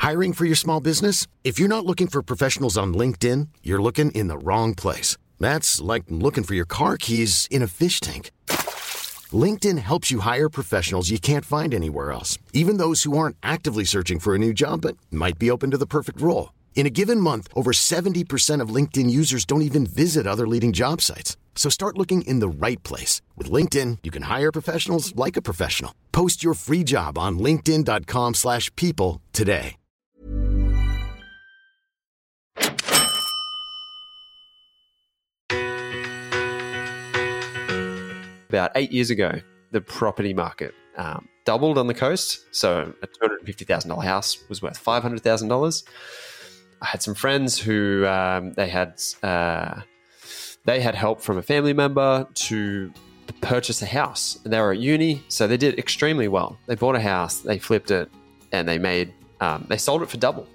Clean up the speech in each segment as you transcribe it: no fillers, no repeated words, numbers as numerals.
Hiring for your small business? If you're not looking for professionals on LinkedIn, you're looking in the wrong place. That's like looking for your car keys in a fish tank. LinkedIn helps you hire professionals you can't find anywhere else, even those who aren't actively searching for a new job but might be open to the perfect role. In a given month, over 70% of LinkedIn users don't even visit other leading job sites. So start looking in the right place. With LinkedIn, you can hire professionals like a professional. Post your free job on linkedin.com/people today. About 8 years ago, the property market doubled on the coast. So a $250,000 house was worth $500,000. I had some friends who they had help from a family member to purchase a house, and they were at uni, so they did extremely well. They bought a house, they flipped it, and they sold it for double.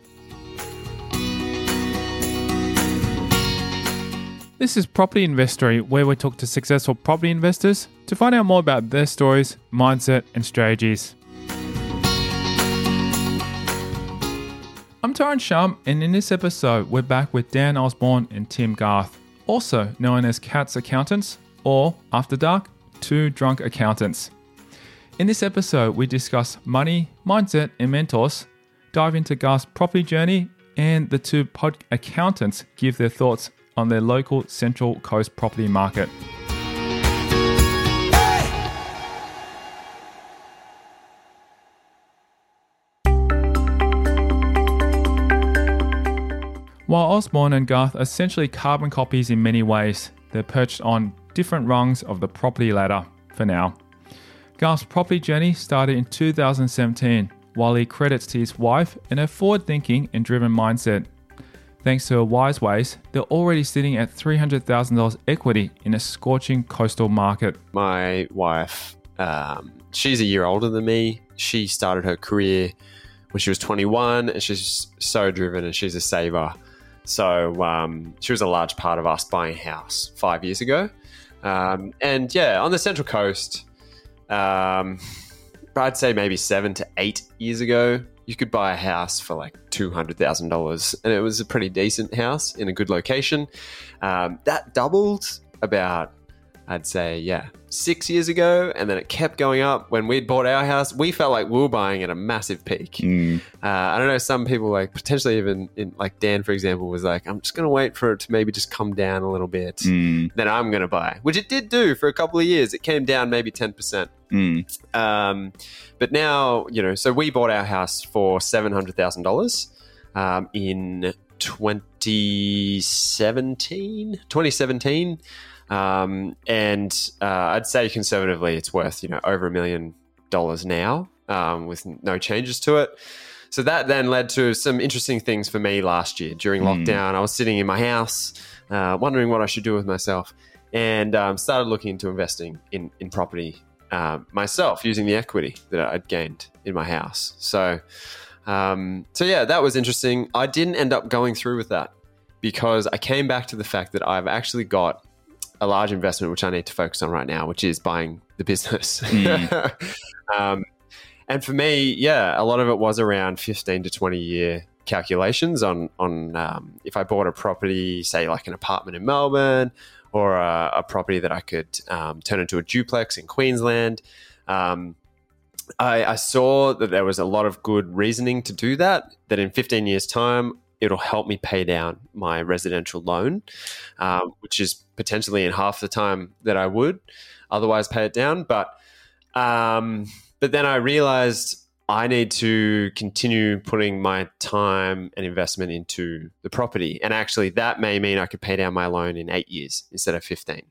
This is Property Investory, where we talk to successful property investors to find out more about their stories, mindset, and strategies. I'm Tyron Shum, and in this episode, we're back with Dan Osborne and Tim Garth, also known as Cats Accountants, or After Dark, Two Drunk Accountants. In this episode, we discuss money, mindset, and mentors, dive into Garth's property journey, and the two accountants give their thoughts on their local Central Coast property market. While Osborne and Garth are essentially carbon copies in many ways, they're perched on different rungs of the property ladder for now. Garth's property journey started in 2017, while he credits to his wife and her forward-thinking and driven mindset. Thanks to her wise ways, they're already sitting at $300,000 equity in a scorching coastal market. My wife, she's a year older than me. She started her career when she was 21, and she's so driven and she's a saver. So she was a large part of us buying a house 5 years ago. And yeah, on the Central Coast, I'd say maybe 7 to 8 years ago, you could buy a house for like $200,000, and it was a pretty decent house in a good location. That doubled about, I'd say, 6 years ago, and then it kept going up. When we'd bought our house, we felt like we were buying at a massive peak. I don't know, some people, like potentially even like Dan, for example, was like, I'm just going to wait for it to maybe just come down a little bit, then I'm going to buy, which it did do for a couple of years. It came down maybe 10%. But now, so we bought our house for $700,000 in 2017. And I'd say conservatively it's worth, over $1 million now, with no changes to it. So that then led to some interesting things for me last year during lockdown. I was sitting in my house, wondering what I should do with myself, and started looking into investing in property myself, using the equity that I'd gained in my house. So yeah, that was interesting. I didn't end up going through with that because I came back to the fact that I've actually got a large investment which I need to focus on right now, which is buying the business. And for me, a lot of it was around 15 to 20 year calculations on if I bought a property, say like an apartment in Melbourne, or a property that I could turn into a duplex in Queensland. I saw that there was a lot of good reasoning to do that in 15 years' time, it'll help me pay down my residential loan, which is potentially in half the time that I would otherwise pay it down. But then I realized I need to continue putting my time and investment into the property. And actually that may mean I could pay down my loan in 8 years instead of 15.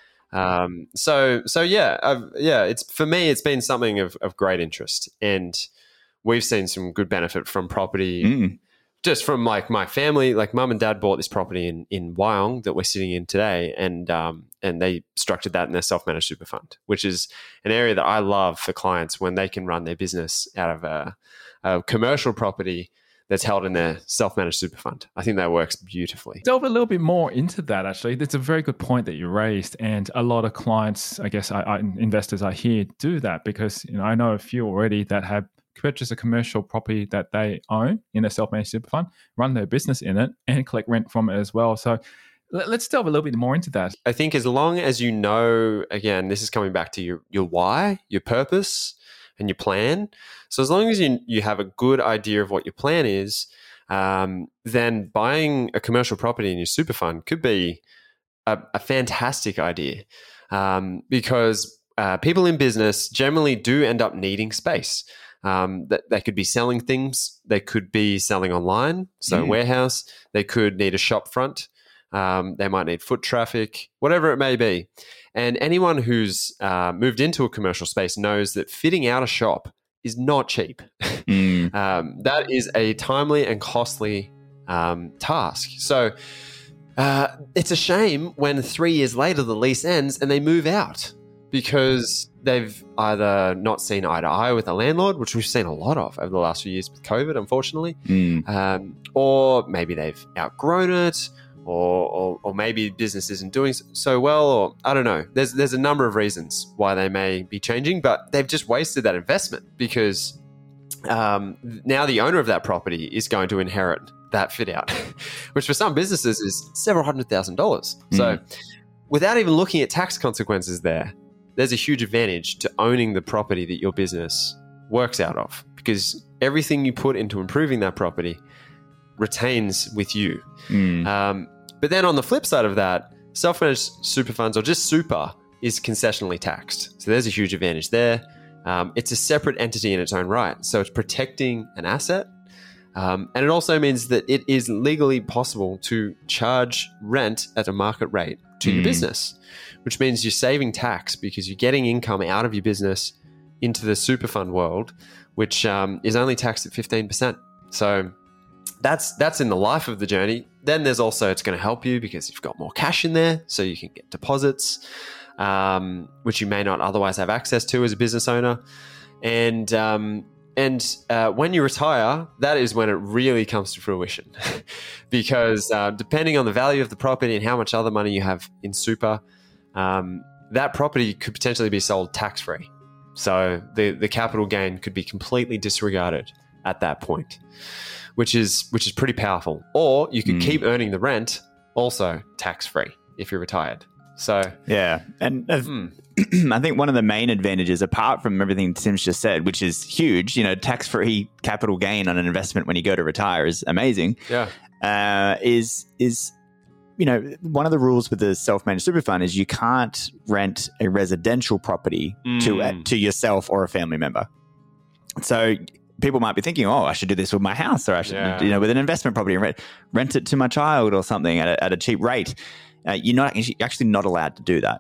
It's for me, it's been something of great interest, and we've seen some good benefit from property. Just from like my family, like mum and dad bought this property in Wyong that we're sitting in today, and they structured that in their self-managed super fund, which is an area that I love for clients when they can run their business out of a commercial property that's held in their self-managed super fund. I think that works beautifully. Delve a little bit more into that, actually. That's a very good point that you raised. And a lot of clients, I guess, investors I hear do that because I know a few already that have purchase a commercial property that they own in a self-managed super fund, run their business in it, and collect rent from it as well. So let's delve a little bit more into that. I think as long as you know, again, this is coming back to your why, your purpose, and your plan. So as long as you have a good idea of what your plan is, then buying a commercial property in your super fund could be a fantastic idea, because people in business generally do end up needing space. That they could be selling things, they could be selling online, so warehouse, they could need a shop front, they might need foot traffic, whatever it may be. And anyone who's moved into a commercial space knows that fitting out a shop is not cheap. That is a timely and costly task. So it's a shame when 3 years later the lease ends and they move out because they've either not seen eye to eye with the landlord, which we've seen a lot of over the last few years with COVID, unfortunately, or maybe they've outgrown it, or maybe business isn't doing so well, or I don't know. There's a number of reasons why they may be changing, but they've just wasted that investment because now the owner of that property is going to inherit that fit out, which for some businesses is several $100,000. So without even looking at tax consequences there's a huge advantage to owning the property that your business works out of, because everything you put into improving that property retains with you. But then on the flip side of that, self-managed super funds, or just super, is concessionally taxed. So there's a huge advantage there. It's a separate entity in its own right. So it's protecting an asset. And it also means that it is legally possible to charge rent at a market rate to your business, which means you're saving tax because you're getting income out of your business into the super fund world, which is only taxed at 15%. So that's in the life of the journey. Then there's also, it's going to help you because you've got more cash in there, so you can get deposits, which you may not otherwise have access to as a business owner. And when you retire, that is when it really comes to fruition, because depending on the value of the property and how much other money you have in super, that property could potentially be sold tax-free. So the capital gain could be completely disregarded at that point, which is pretty powerful. Or you could keep earning the rent also tax-free if you're retired. So yeah, and I think one of the main advantages, apart from everything Tim's just said, which is huge, tax-free capital gain on an investment when you go to retire is amazing. Yeah, is one of the rules with the self-managed super fund is you can't rent a residential property to yourself or a family member. So people might be thinking, oh, I should do this with my house, or I should, with an investment property and rent it to my child or something at a cheap rate. You're actually not allowed to do that.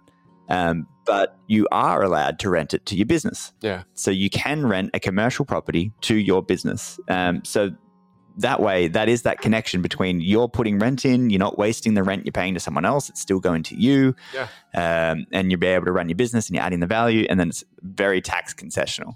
But you are allowed to rent it to your business. Yeah. So you can rent a commercial property to your business. So that way, that is that connection between you're putting rent in, you're not wasting the rent you're paying to someone else, it's still going to you. Yeah. And you'll be able to run your business and you're adding the value, and then it's very tax concessional.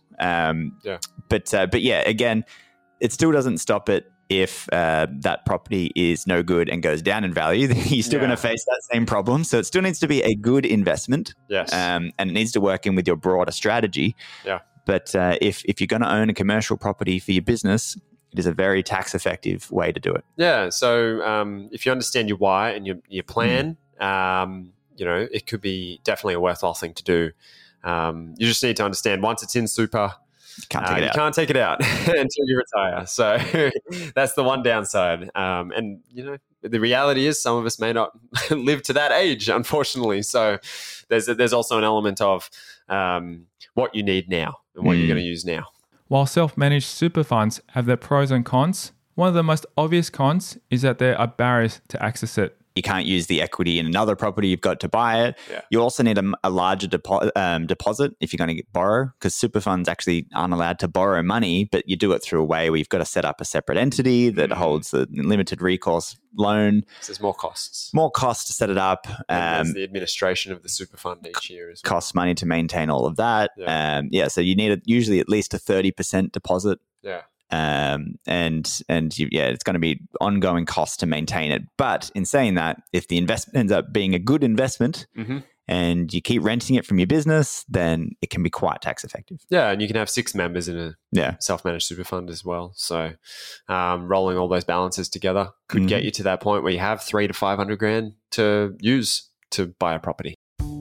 But yeah, again, it still doesn't stop it. If that property is no good and goes down in value, then you're still going to face that same problem. So it still needs to be a good investment. Yes. And it needs to work in with your broader strategy. Yeah. But if you're going to own a commercial property for your business, it is a very tax effective way to do it. Yeah. So if you understand your why and your plan, it could be definitely a worthwhile thing to do. You just need to understand, once it's in super, you can't take it out until you retire. So that's the one downside. And, the reality is some of us may not live to that age, unfortunately. So there's also an element of what you need now and what you're going to use now. While self-managed super funds have their pros and cons, one of the most obvious cons is that there are barriers to access it. You can't use the equity in another property you've got to buy it. Yeah. You also need a larger deposit if you're going to borrow, because super funds actually aren't allowed to borrow money, but you do it through a way where you've got to set up a separate entity that holds the limited recourse loan. So there's more costs. More costs to set it up. And there's the administration of the super fund each year as well. Costs money to maintain all of that. So you need usually at least a 30% deposit. Yeah. It's going to be ongoing costs to maintain it. But in saying that, if the investment ends up being a good investment and you keep renting it from your business, then it can be quite tax effective. Yeah, and you can have 6 members in a self-managed super fund as well. So rolling all those balances together could get you to that point where you have 300 to 500 grand to use to buy a property.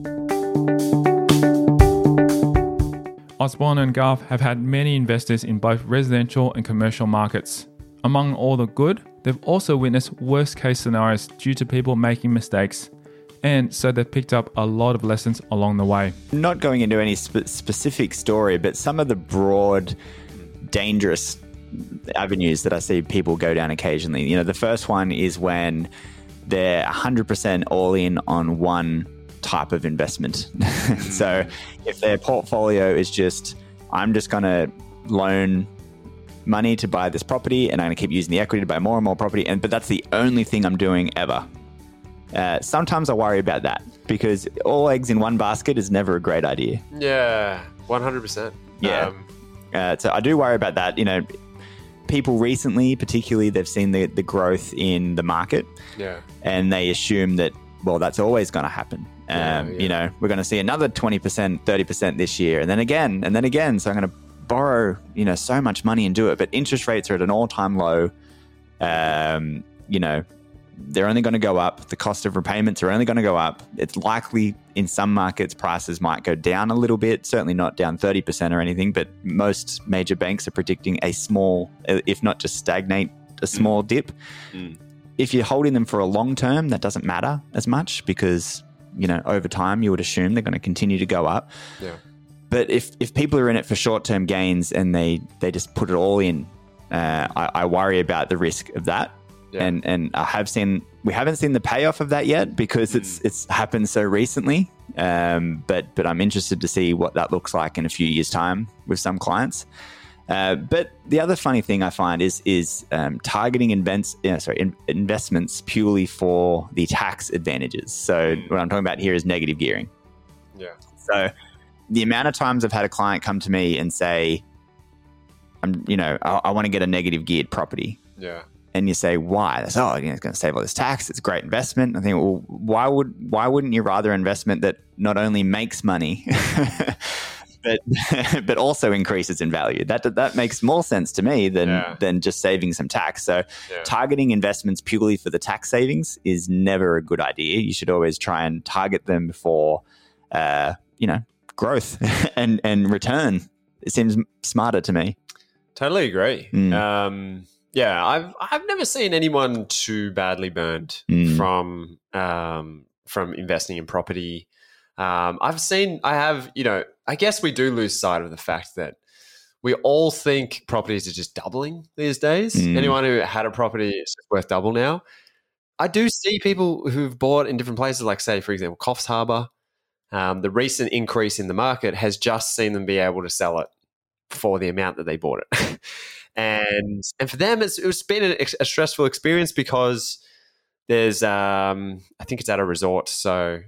Osborne and Garth have had many investors in both residential and commercial markets. Among all the good, they've also witnessed worst case scenarios due to people making mistakes, and so they've picked up a lot of lessons along the way. Not going into any specific story, but some of the broad, dangerous avenues that I see people go down occasionally. The first one is when they're 100% all in on one type of investment. So if their portfolio is just, I'm just going to loan money to buy this property and I'm going to keep using the equity to buy more and more property, but that's the only thing I'm doing ever. Sometimes I worry about that because all eggs in one basket is never a great idea. Yeah, 100%. Yeah. So I do worry about that. People recently, particularly, they've seen the growth in the market. Yeah. And they assume that, well, that's always going to happen. We're going to see another 20%, 30% this year, and then again. So I'm going to borrow, so much money and do it. But interest rates are at an all-time low. They're only going to go up. The cost of repayments are only going to go up. It's likely in some markets prices might go down a little bit, certainly not down 30% or anything, but most major banks are predicting a small, if not just stagnate, a small dip. If you're holding them for a long term, that doesn't matter as much because, over time you would assume they're going to continue to go up. Yeah. But if people are in it for short-term gains and they just put it all in, I worry about the risk of that. Yeah. And we haven't seen the payoff of that yet because it's happened so recently. But I'm interested to see what that looks like in a few years' time with some clients. But the other funny thing I find is targeting investments purely for the tax advantages. So what I'm talking about here is negative gearing. Yeah. So the amount of times I've had a client come to me and say, I want to get a negative geared property. Yeah. And you say, why? They say, it's going to save all this tax. It's a great investment. I think, well, why wouldn't you rather investment that not only makes money, but also increases in value? That makes more sense to me than just saving some tax. So targeting investments purely for the tax savings is never a good idea. You should always try and target them for, growth and return. It seems smarter to me. Totally agree. Yeah, I've never seen anyone too badly burned from investing in property. I guess we do lose sight of the fact that we all think properties are just doubling these days. Anyone who had a property is worth double now. I do see people who've bought in different places, like say, for example, Coffs Harbour. The recent increase in the market has just seen them be able to sell it for the amount that they bought it. And for them, it's been a stressful experience because there's, I think it's at a resort. So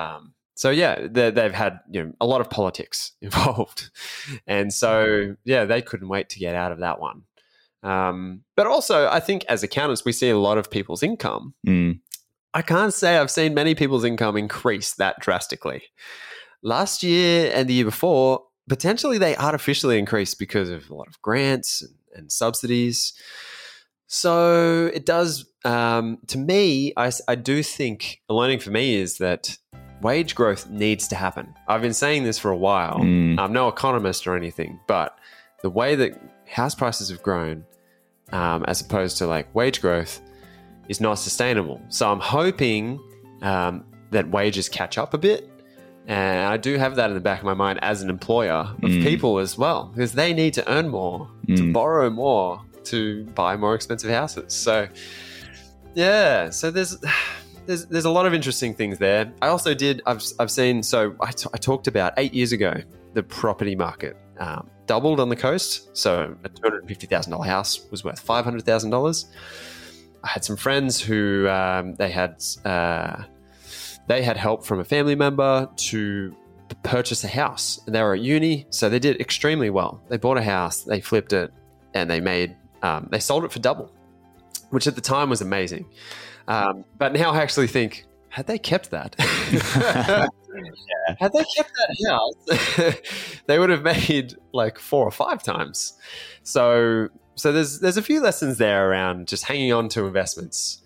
they've had a lot of politics involved. And so, they couldn't wait to get out of that one. But also, I think as accountants, we see a lot of people's income. I can't say I've seen many people's income increase that drastically. Last year and the year before, potentially they artificially increased because of a lot of grants and subsidies. So it does, to me, I do think the learning for me is that wage growth needs to happen. I've been saying this for a while. I'm no economist or anything, but the way that house prices have grown, as opposed to like wage growth, is not sustainable. So I'm hoping that wages catch up a bit. And I do have that in the back of my mind as an employer of people as well, because they need to earn more, to borrow more, to buy more expensive houses. So, so there's a lot of interesting things there. I also I've seen, I talked about 8 years ago, the property market doubled on the coast. So a $250,000 house was worth $500,000. I had some friends who they had help from a family member to purchase a house, and they were at uni, so they did extremely well. They bought a house, they flipped it, and they sold it for double, which at the time was amazing. But now I actually think, had they kept that, Had they kept that house, they would have made like 4 or 5 times. So there's a few lessons there around just hanging on to investments.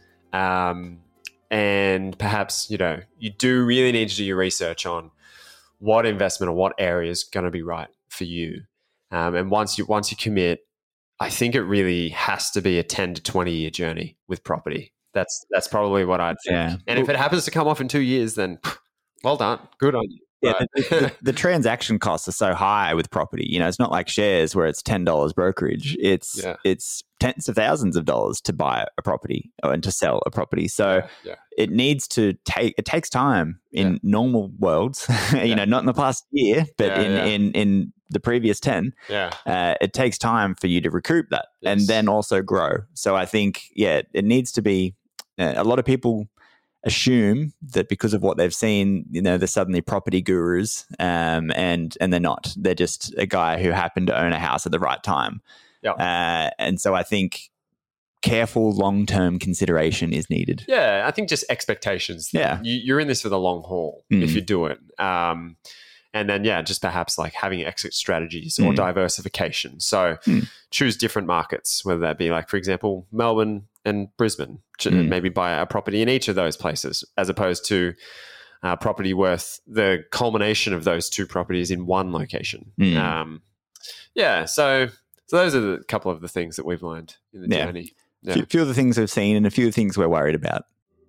And perhaps, you do really need to do your research on what investment or what area is going to be right for you. And once you commit, I think it really has to be a 10 to 20 year journey with property. That's probably what I'd think. Yeah. And if it happens to come off in 2 years, then well done. Good on you. Yeah, Right. the transaction costs are so high with property. It's not like shares where it's $10 brokerage. It's tens of thousands of dollars to buy a property and to sell a property. So it needs to it takes time in normal worlds. Not in the past year, but in the previous 10. It takes time for you to recoup that and then also grow. So I think it needs to be. A lot of people assume that because of what they've seen, they're suddenly property gurus, and they're not. They're just a guy who happened to own a house at the right time. And so I think careful long-term consideration is needed. Yeah, I think just expectations. Yeah. You're in this for the long haul if you do it. And then, just perhaps like having exit strategies or diversification. So choose different markets, whether that be like, for example, Melbourne and Brisbane, maybe buy a property in each of those places, as opposed to property worth the culmination of those 2 properties in one location. So those are a couple of the things that we've learned in the journey. A few of the things we've seen and a few of the things we're worried about.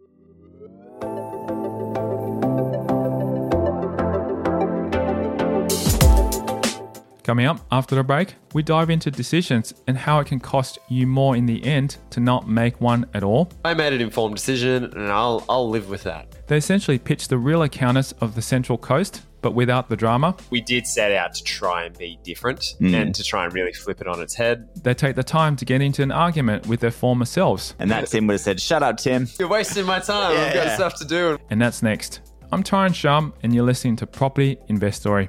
Coming up after the break, we dive into decisions and how it can cost you more in the end to not make one at all. I made an informed decision and I'll live with that. They essentially pitch the real accountants of the Central Coast, but without the drama. We did set out to try and be different and to try and really flip it on its head. They take the time to get into an argument with their former selves. And that Tim would have said, "Shut up, Tim. You're wasting my time. I've got stuff to do." And that's next. I'm Tyron Shum and you're listening to Property Investory.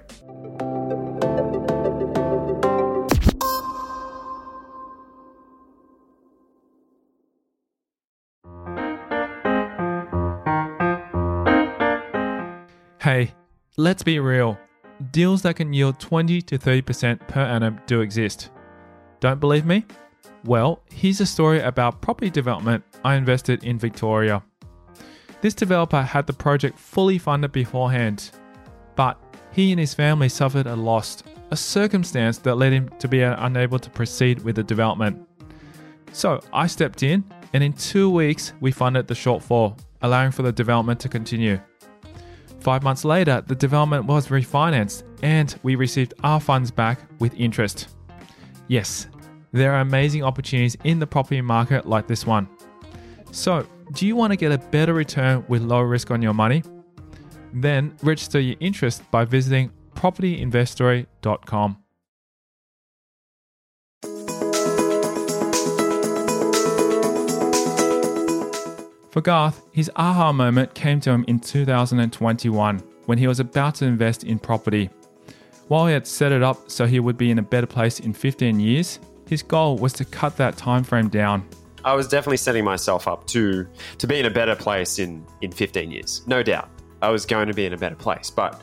Hey, let's be real. Deals that can yield 20 to 30% per annum do exist. Don't believe me? Well, here's a story about property development I invested in Victoria. This developer had the project fully funded beforehand, but he and his family suffered a loss, a circumstance that led him to be unable to proceed with the development. So I stepped in, and in 2 weeks we funded the shortfall, allowing for the development to continue. 5 months later, the development was refinanced and we received our funds back with interest. Yes, there are amazing opportunities in the property market like this one. So, do you want to get a better return with low risk on your money? Then register your interest by visiting propertyinvestory.com. For Garth, his aha moment came to him in 2021 when he was about to invest in property. While he had set it up so he would be in a better place in 15 years, his goal was to cut that time frame down. I was definitely setting myself up to be in a better place in 15 years. No doubt. I was going to be in a better place. But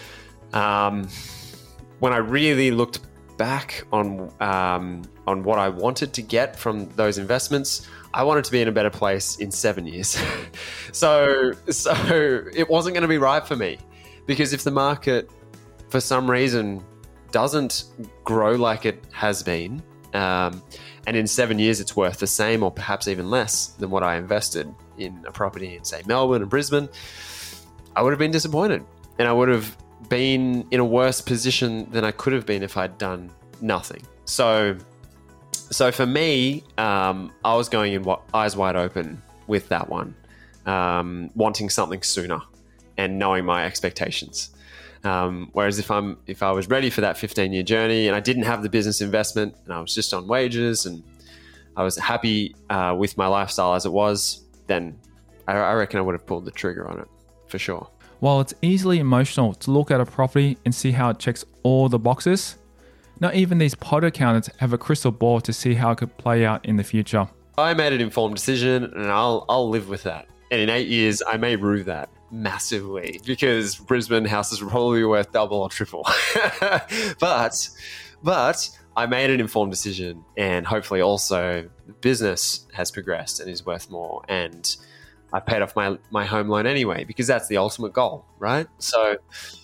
when I really looked back on what I wanted to get from those investments, I wanted to be in a better place in 7 years. So it wasn't going to be right for me, because if the market for some reason doesn't grow like it has been, and in 7 years it's worth the same or perhaps even less than what I invested in a property in, say, Melbourne and Brisbane, I would have been disappointed, and I would have been in a worse position than I could have been if I'd done nothing. So for me, I was going in eyes wide open with that one, wanting something sooner and knowing my expectations. Whereas if I was ready for that 15-year journey and I didn't have the business investment and I was just on wages and I was happy with my lifestyle as it was, then I reckon I would have pulled the trigger on it for sure. While it's easily emotional to look at a property and see how it checks all the boxes, not even these pod accountants have a crystal ball to see how it could play out in the future. I made an informed decision and I'll live with that. And in 8 years, I may rue that. massively because Brisbane houses were probably worth double or triple. But I made an informed decision, and hopefully also the business has progressed and is worth more. And I paid off my home loan anyway, because that's the ultimate goal, right? So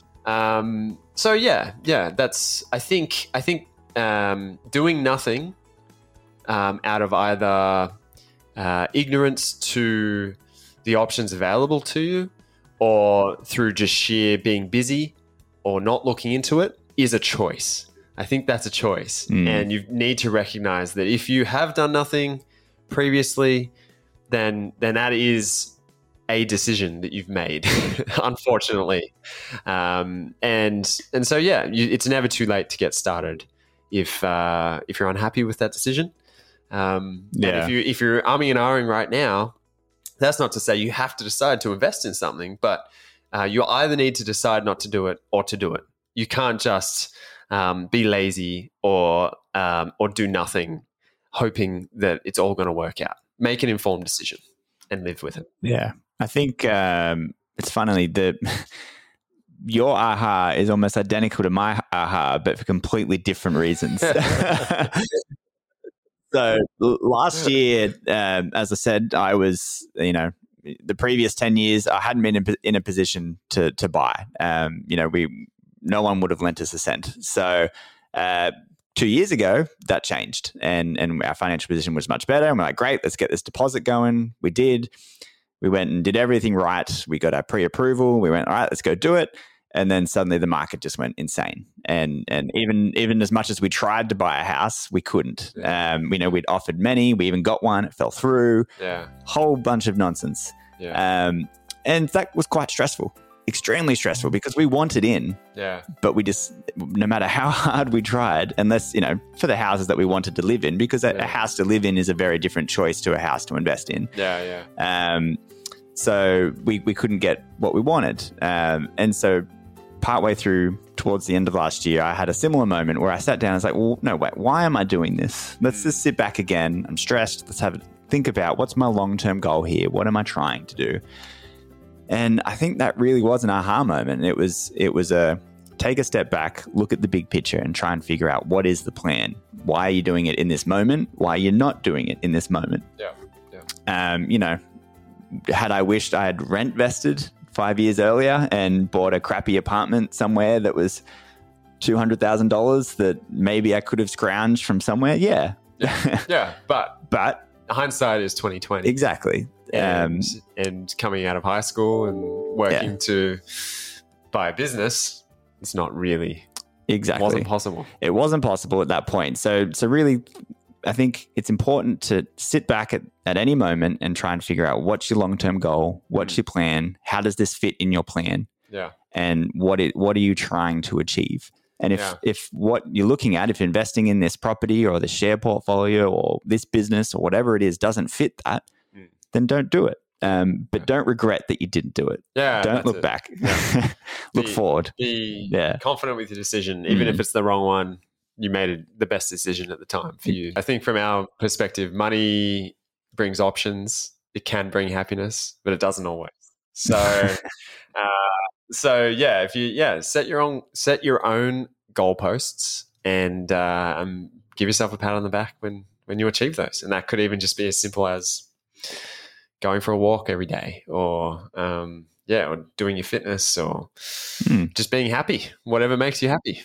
yeah, that's, I think doing nothing out of either ignorance to the options available to you, or through just sheer being busy or not looking into it, is a choice. I think that's a choice. And you need to recognize that if you have done nothing previously, then that is a decision that you've made, unfortunately. And so, yeah, it's never too late to get started if you're unhappy with that decision. And if you're umming and ahhing right now, that's not to say you have to decide to invest in something, but you either need to decide not to do it or to do it. You can't just be lazy or do nothing, hoping that it's all going to work out. Make an informed decision and live with it. Yeah, I think it's funny that your aha is almost identical to my aha, but for completely different reasons. So last year, as I said, I was, the previous 10 years, I hadn't been in a position to buy. No one would have lent us a cent. So 2 years ago, that changed, and our financial position was much better. And we're like, great, let's get this deposit going. We did. We went and did everything right. We got our pre-approval. We went, all right, let's go do it. And then suddenly the market just went insane. And even as much as we tried to buy a house, we couldn't. Yeah. We'd offered many. We even got one. It fell through. Yeah. Whole bunch of nonsense. Yeah. And that was quite stressful, extremely stressful, because we wanted in. Yeah. But we just, no matter how hard we tried, unless, for the houses that we wanted to live in, because a house to live in is a very different choice to a house to invest in. Yeah. Yeah. So we couldn't get what we wanted. And so partway through, towards the end of last year, I had a similar moment where I sat down and was like, well, no, wait, why am I doing this? Let's just sit back again. I'm stressed. Let's think about what's my long-term goal here? What am I trying to do? And I think that really was an aha moment. It was a take a step back, look at the big picture, and try and figure out what is the plan. Why are you doing it in this moment? Why are you not doing it in this moment? Yeah. Had I wished I had rent vested 5 years earlier and bought a crappy apartment somewhere that was $200,000 that maybe I could have scrounged from somewhere, yeah. Yeah. But hindsight is 20/20. Exactly. And coming out of high school and working to buy a business, it's not really wasn't possible. It wasn't possible at that point. So really, I think it's important to sit back at any moment and try and figure out what's your long-term goal, what's your plan, how does this fit in your plan, and what are you trying to achieve? And if what you're looking at, if investing in this property or the share portfolio or this business or whatever it is doesn't fit that, then don't do it. But don't regret that you didn't do it. Yeah, don't look back. Yeah. Look forward. Be confident with your decision, even if it's the wrong one. You made the best decision at the time for you. I think from our perspective, money brings options. It can bring happiness, but it doesn't always. So, if you set your own goalposts and give yourself a pat on the back when you achieve those, and that could even just be as simple as going for a walk every day, or or doing your fitness, or just being happy. Whatever makes you happy.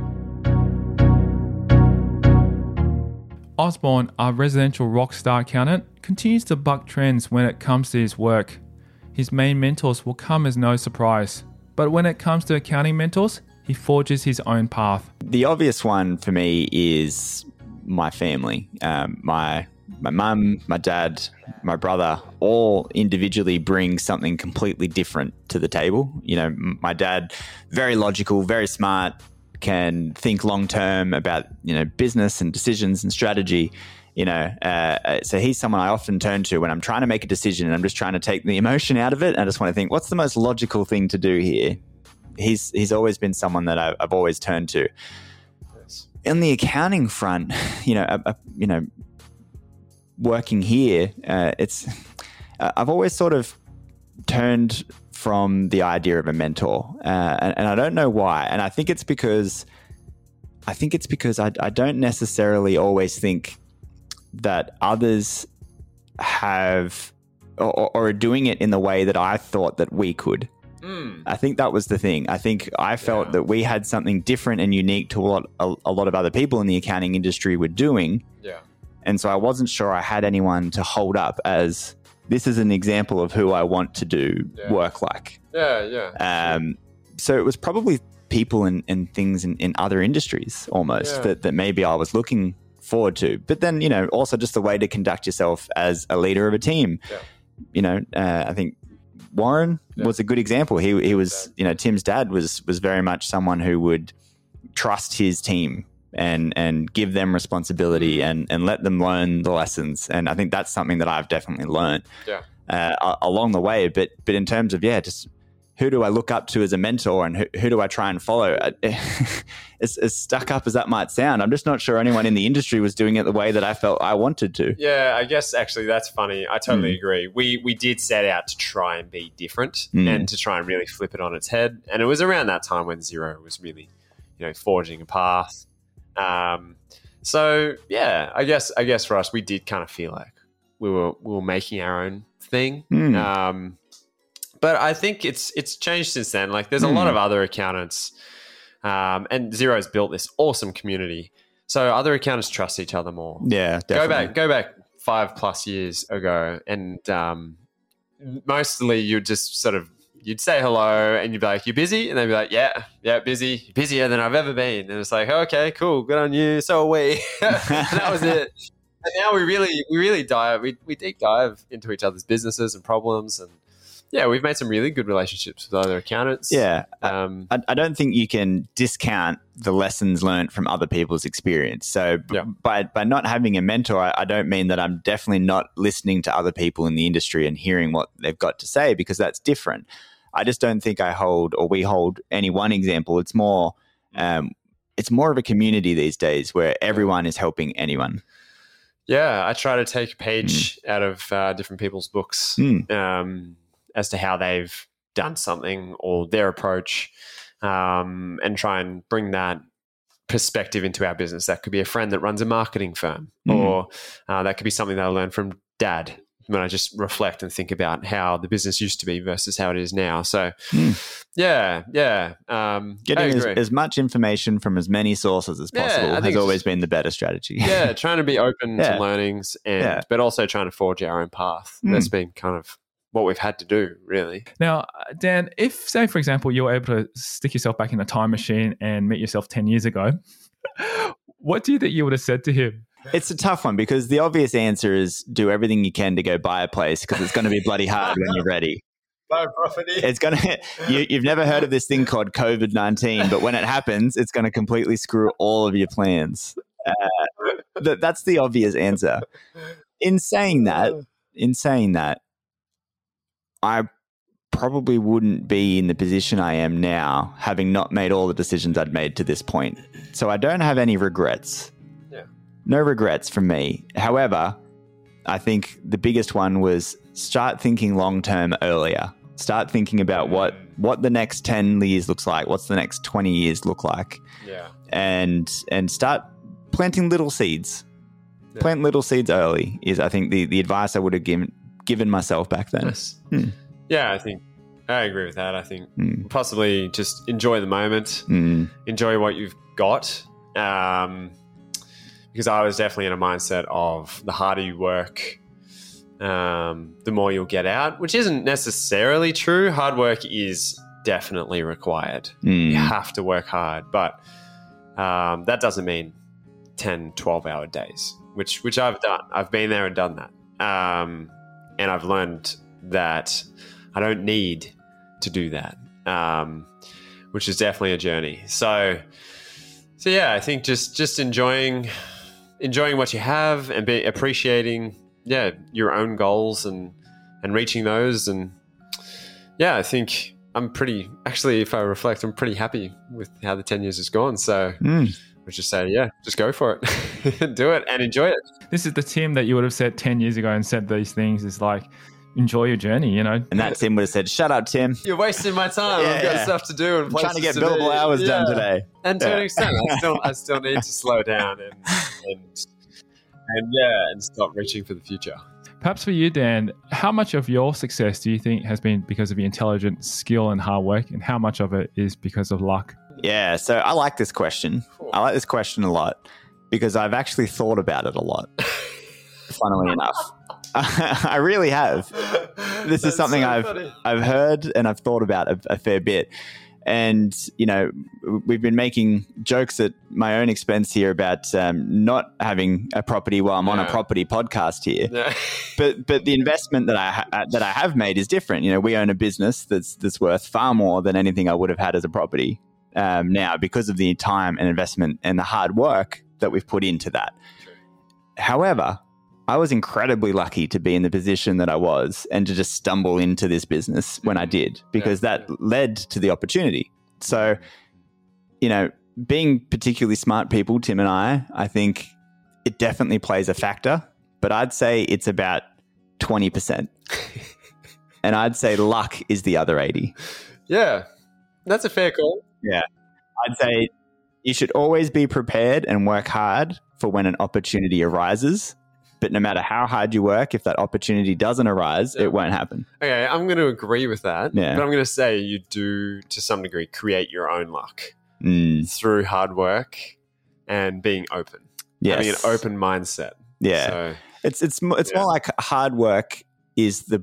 Osborne, our residential rockstar accountant, continues to buck trends when it comes to his work. His main mentors will come as no surprise, but when it comes to accounting mentors, he forges his own path. The obvious one for me is my family. My mum, my dad, my brother, all individually bring something completely different to the table. My dad, very logical, very smart, can think long term about business and decisions and strategy. So he's someone I often turn to when I'm trying to make a decision and I'm just trying to take the emotion out of it. And I just want to think, what's the most logical thing to do here? He's always been someone that I've always turned to. Yes. In the accounting front, working here, I've always sort of turned from the idea of a mentor, and I don't know why. And I think it's because I don't necessarily always think that others have or are doing it in the way that I thought that we could. I think that was the thing. I think I felt that we had something different and unique to what a lot of other people in the accounting industry were doing. Yeah. And so I wasn't sure I had anyone to hold up as this is an example of who I want to do work like. Yeah. So it was probably people and things in other industries almost that maybe I was looking forward to. But then, also just the way to conduct yourself as a leader of a team. Yeah. I think Warren was a good example. He was, Tim's dad was very much someone who would trust his team and give them responsibility and let them learn the lessons. And I think that's something that I've definitely learned along the way. But in terms of, just who do I look up to as a mentor and who do I try and follow? As stuck up as that might sound, I'm just not sure anyone in the industry was doing it the way that I felt I wanted to. Yeah, I guess actually that's funny. I totally agree. We did set out to try and be different and to try and really flip it on its head. And it was around that time when Xero was really, forging a path. So yeah, I guess for us, we did kind of feel like we were making our own thing. But I think it's changed since then. Like there's a lot of other accountants, and Xero's built this awesome community. So other accountants trust each other more. Yeah, definitely. Go back 5+ years ago, and mostly you'd just you'd say hello, and you'd be like, "You busy?" And they'd be like, "Yeah, busy. You're busier than I've ever been." And it's like, "Okay, cool, good on you. So are we." And that was it. And now we deep dive into each other's businesses and problems, and we've made some really good relationships with other accountants. Yeah. I don't think you can discount the lessons learned from other people's experience. So by not having a mentor, I don't mean that I'm definitely not listening to other people in the industry and hearing what they've got to say, because that's different. I just don't think we hold any one example. It's more of a community these days where everyone is helping anyone. Yeah. I try to take a page out of different people's books. As to how they've done something or their approach, and try and bring that perspective into our business. That could be a friend that runs a marketing firm, or that could be something that I learned from Dad when I just reflect and think about how the business used to be versus how it is now. So, getting as much information from as many sources as possible has always been the better strategy. Yeah, trying to be open to learnings, but also trying to forge our own path. That's been kind of what we've had to do, really. Now, Dan, if, say, for example, you were able to stick yourself back in a time machine and meet yourself 10 years ago, what do you think you would have said to him? It's a tough one, because the obvious answer is do everything you can to go buy a place, because it's going to be bloody hard when you're ready. Buy property. It's going to. You've never heard of this thing called COVID-19, but when it happens, it's going to completely screw all of your plans. That's the obvious answer. In saying that, I probably wouldn't be in the position I am now, having not made all the decisions I'd made to this point. So I don't have any regrets. Yeah. No regrets from me. However, I think the biggest one was start thinking long-term earlier. Start thinking about what the next 10 years looks like. What's the next 20 years look like? Yeah. And start planting little seeds. Yeah. Plant little seeds early is, I think, the advice I would have given myself back then. Yes. Yeah, I think I agree with that. I think possibly just enjoy the moment, enjoy what you've got. Because I was definitely in a mindset of the harder you work, the more you'll get out, which isn't necessarily true. Hard work is definitely required. You have to work hard, but that doesn't mean 10, 12-hour days, which I've done. I've been there and done that. And I've learned that I don't need to do that, which is definitely a journey. So yeah, I think just enjoying what you have and appreciating, your own goals and reaching those. And I think if I reflect, I'm pretty happy with how the 10 years has gone. So I would just say, just go for it, do it and enjoy it. This is the Tim that you would have said 10 years ago and said these things, is like, enjoy your journey, you know. And that Tim would have said, "Shut up, Tim. You're wasting my time. I've got stuff to do and I'm trying to get places billable be." hours done today." And to an extent, I still need to slow down and stop reaching for the future. Perhaps for you, Dan, how much of your success do you think has been because of your intelligence, skill, and hard work, and how much of it is because of luck? Yeah, so I like this question. I like this question a lot because I've actually thought about it a lot, funnily enough. I really have. This is something I've heard and I've thought about a fair bit. And, you know, we've been making jokes at my own expense here about not having a property while I'm on a property podcast here. Yeah. But the investment that I have made is different. You know, we own a business that's worth far more than anything I would have had as a property now because of the time and investment and the hard work that we've put into that. True. However, I was incredibly lucky to be in the position that I was and to just stumble into this business when I did, because that led to the opportunity. So, you know, being particularly smart people, Tim and I think it definitely plays a factor, but I'd say it's about 20%. And I'd say luck is the other 80. Yeah, that's a fair call. Yeah. I'd say you should always be prepared and work hard for when an opportunity arises. But no matter how hard you work, if that opportunity doesn't arise, it won't happen. Okay, I'm going to agree with that. Yeah. But I'm going to say you do, to some degree, create your own luck through hard work and being open. Yes. Having an open mindset. Yeah. So, it's more like hard work is the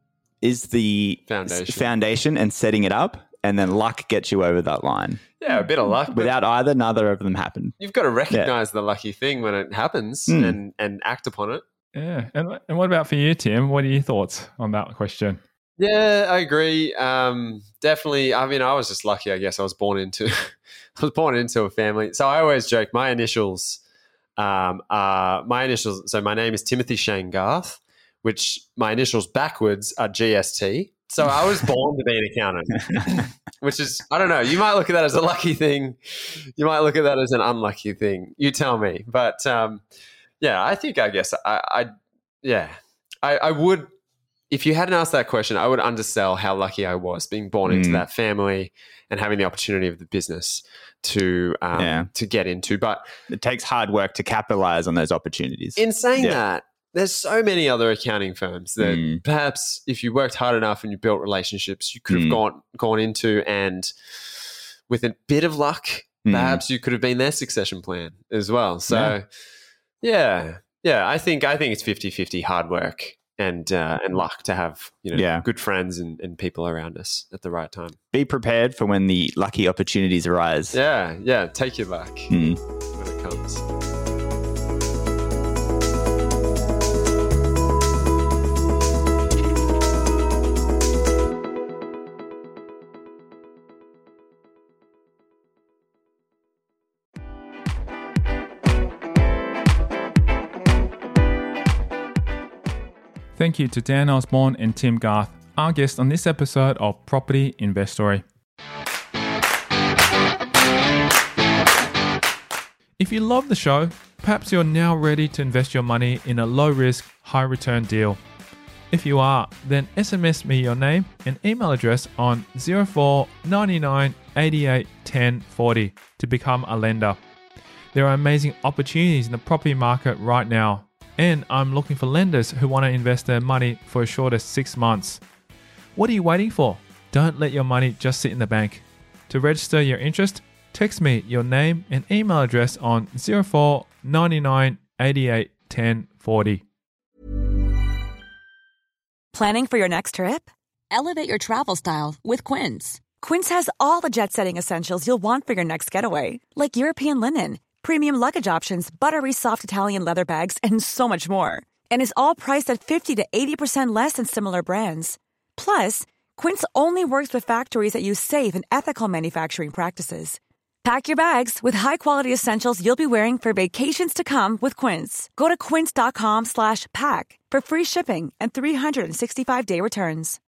foundation and setting it up, and then luck gets you over that line. Yeah, a bit of luck. Without either, neither of them happen. You've got to recognize the lucky thing when it happens and act upon it. Yeah. And what about for you, Tim? What are your thoughts on that question? Yeah, I agree. Definitely. I mean, I was just lucky, I guess. I was born into a family. So I always joke my initials so my name is Timothy Shane Garth, which my initials backwards are GST. So I was born to be an accountant, which is, I don't know, you might look at that as a lucky thing. You might look at that as an unlucky thing. You tell me. But I think, I guess, I would, if you hadn't asked that question, I would undersell how lucky I was being born into that family and having the opportunity of the business to get into. But it takes hard work to capitalize on those opportunities. In saying that, there's so many other accounting firms that perhaps if you worked hard enough and you built relationships, you could have gone into, and with a bit of luck, perhaps you could have been their succession plan as well. So, I think it's 50-50 hard work and luck to have good friends and people around us at the right time. Be prepared for when the lucky opportunities arise. Yeah, take your luck when it comes. Thank you to Dan Osborne and Tim Garth, our guests on this episode of Property Investory. If you love the show, perhaps you're now ready to invest your money in a low-risk, high-return deal. If you are, then SMS me your name and email address on 04 99 88 10 40 to become a lender. There are amazing opportunities in the property market right now, and I'm looking for lenders who want to invest their money for as short as 6 months. What are you waiting for? Don't let your money just sit in the bank. To register your interest, text me your name and email address on 04 99 88 10 40. Planning for your next trip? Elevate your travel style with Quince. Quince has all the jet-setting essentials you'll want for your next getaway, like European linen, premium luggage options, buttery soft Italian leather bags, and so much more. And is all priced at 50 to 80% less than similar brands. Plus, Quince only works with factories that use safe and ethical manufacturing practices. Pack your bags with high-quality essentials you'll be wearing for vacations to come with Quince. Go to quince.com/pack for free shipping and 365-day returns.